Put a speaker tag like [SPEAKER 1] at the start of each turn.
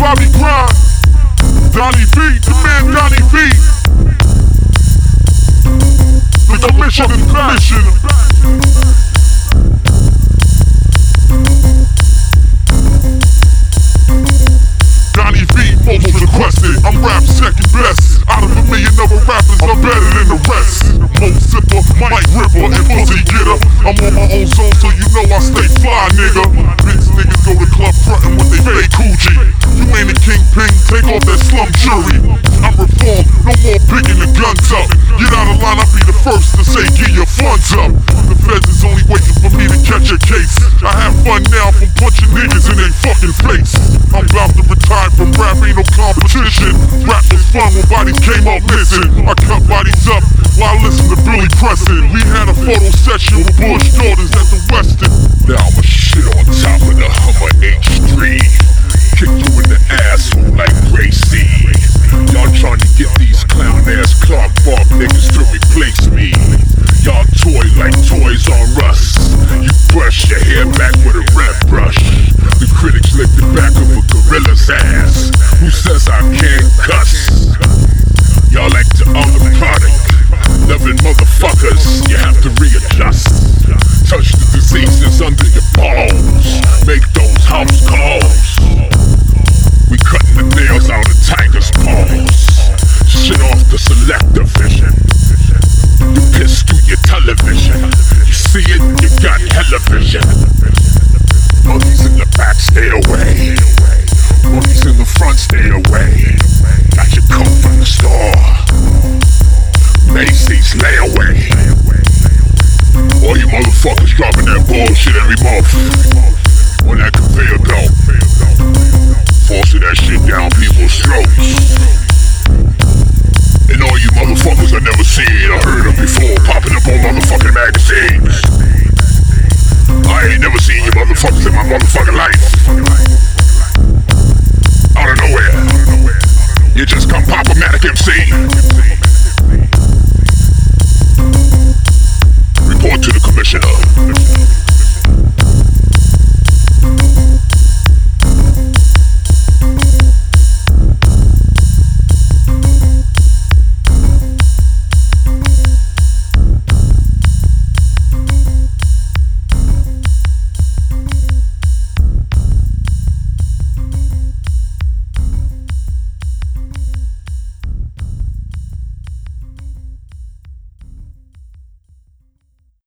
[SPEAKER 1] Bobby Grind, Donnie V, the man Donnie V, the commissioner. Donnie V, most requested. I'm rap second best. Out of 1 million other rappers, I'm better than the rest. Mo Zipper, Mike Ripper, and Pussy Getter. I'm on my own zone, so you know I stay fly, nigga. Bitch niggas go to club frontin' with they fake coochie. You ain't a kingpin, take off that slum jury. I'm reformed, no more picking the guns up. Get out of line, I'll be the first to say get your funds up. The feds is only waiting for me to catch a case. I have fun now from punching niggas in their fucking face. I'm about to retire from rap, ain't no competition. Rap was fun when bodies came up missing. I cut bodies up while I listened to Billy Preston. We had a photo session with Bush daughters at the Westin.
[SPEAKER 2] Now I'ma shit on top of the Hummer H3. Kick you in the asshole like Gracie. Y'all trying to get these clown ass Clark Bob niggas to replace me. Y'all toy like Toys R Us. You brush your hair back with a red brush. The critics lick the back of a gorilla's ass. Who says I can't cuss? Y'all like to own the product. Loving motherfuckers, you have to readjust. Touch the diseases under your balls. Make those house calls. We cutting the nails out of tiger's paws. Shit off the selector vision. You piss through your television. You see it, you got television. Monkeys in the back, stay away. Monkeys in the front, stay away. Got your coat from the store. Macy's layaway. All you motherfuckers dropping that bullshit every month on that conveyor belt, forcing that shit down people's throats. And all you motherfuckers I never seen or heard of before, popping up on motherfucking magazines. I ain't never seen you motherfuckers in my motherfucking life.